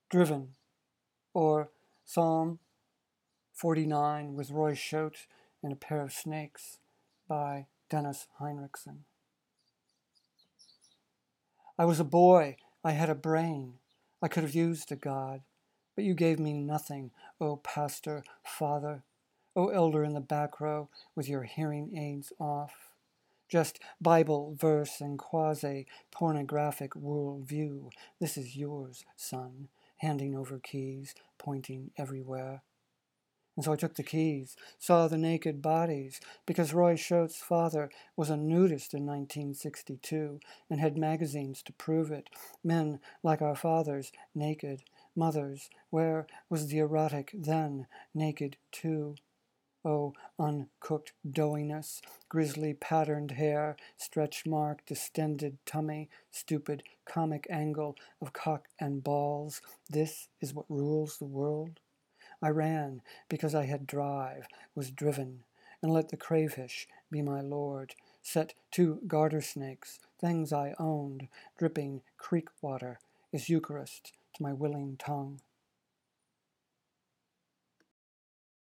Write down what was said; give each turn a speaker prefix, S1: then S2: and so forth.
S1: Driven, or Psalm 49 with Roy Schote and a Pair of Snakes by Dennis Heinrichsen. I was a boy, I had a brain, I could have used a God, but you gave me nothing, O pastor, father, O elder in the back row with your hearing aids off. Just Bible verse and quasi-pornographic worldview. This is yours, son, handing over keys, pointing everywhere. And so I took the keys, saw the naked bodies, because Roy Schote's father was a nudist in 1962 and had magazines to prove it. Men like our fathers, naked. Mothers, where was the erotic then? Naked too. Oh, uncooked doughiness, grisly patterned hair, stretch-marked, distended tummy, stupid comic angle of cock and balls. This is what rules the world? I ran because I had drive, was driven, and let the crayfish be my lord. Set 2 garter snakes, things I owned, dripping creek water, is Eucharist to my willing tongue.